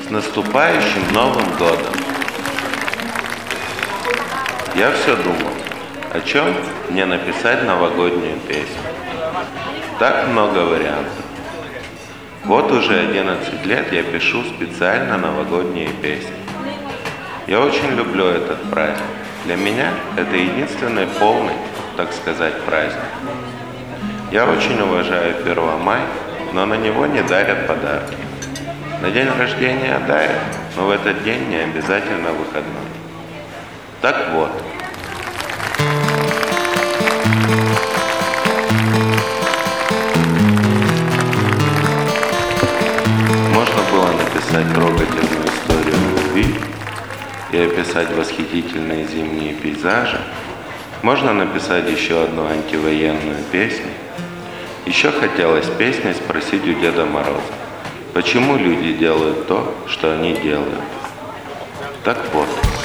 С наступающим Новым годом! Я все думал, о чем мне написать новогоднюю песню. Так много вариантов. Вот уже 11 лет я пишу специально новогодние песни. Я очень люблю этот праздник. Для меня это единственный полный, так сказать, праздник. Я очень уважаю 1 мая, но на него не дарят подарки. На день рождения дарят, но в этот день не обязательно выходной. Так вот. Можно было написать трогательную историю любви и описать восхитительные зимние пейзажи. Можно написать еще одну антивоенную песню. Еще хотелось песней спросить у Деда Мороза, почему люди делают то, что они делают. Так вот.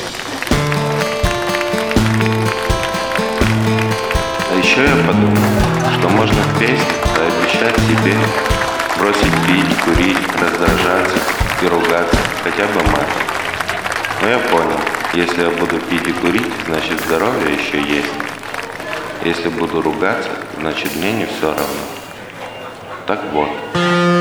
А еще я подумал, что можно в песне пообещать себе бросить пить, курить, раздражаться и ругаться, хотя бы мать. Но я понял, если я буду пить и курить, значит здоровье еще есть. Если буду ругаться, значит мне не все равно. Так вот.